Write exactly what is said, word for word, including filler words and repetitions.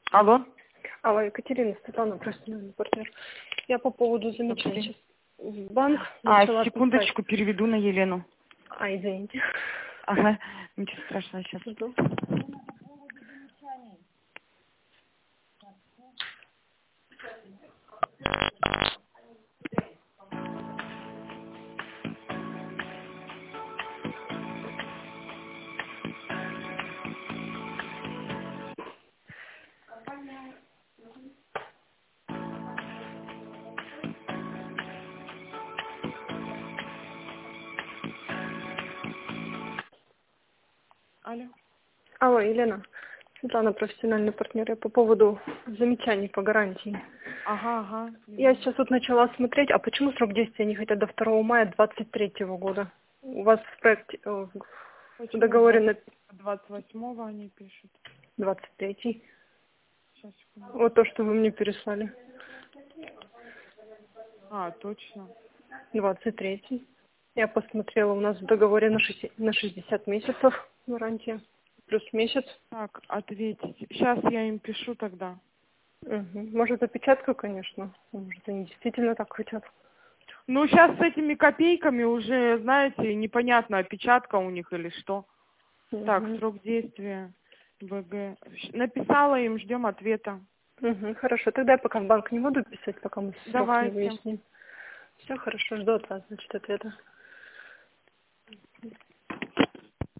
Алло. Алло, Екатерина, Светлана, профессиональный партнер. Я по поводу замечания сейчас в банк начала... А, секундочку, писать. Переведу на Елену. А, извините. Ага, ничего страшного, сейчас. Иду. Алло. Алло, Елена. Светлана, профессиональный партнер. Я по поводу замечаний по гарантии. Ага, ага. Я сейчас вот начала смотреть, а почему срок действия не хотят до второго мая двадцать третьего года? У вас в проекте, э, в договоре на двадцать восьмого они пишут. двадцать третий. Сейчас, секунду. Вот то, что вы мне переслали. А, точно. двадцать третий. Я посмотрела, у нас в договоре на шестьдесят, на шестьдесят месяцев гарантия. Плюс месяц. Так, ответить. Сейчас я им пишу тогда. Угу. Может, опечатку, конечно. Может, они действительно так хотят. Ну, сейчас с этими копейками уже, знаете, непонятно, опечатка у них или что. Угу. Так, срок действия. ВГ. Написала им, ждем ответа. Угу, хорошо. Тогда я пока в банк не буду писать, пока мы срок не Давайте. выясним. Все хорошо, жду от вас, значит, ответа.